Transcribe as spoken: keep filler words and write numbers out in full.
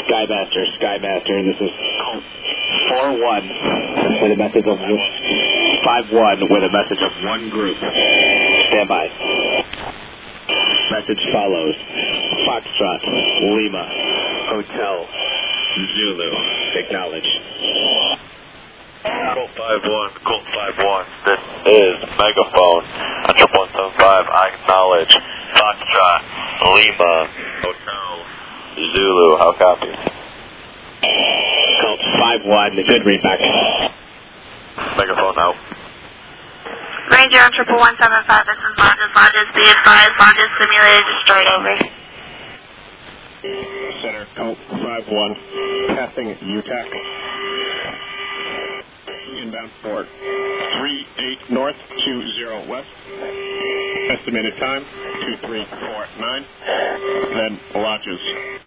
Skymaster, Skymaster, this is four one with a message of five one with a message of one group. Stand by. Message follows. Foxtrot, Lima, Hotel, Zulu. Acknowledge. Colt five one, Colt five one, this is Megaphone on triple one seven five, I acknowledge. Foxtrot, Lima, Hotel, Zulu, how copy? Colt five one, good readback. Megaphone out. Ranger on triple one seven five, this is Lodges, Lodges, be advised, Lodges simulated destroyed, over. Center, Colt five one, passing U T A C. Inbound for three eight north, two zero west. Estimated time, two three four nine. Then Lodges.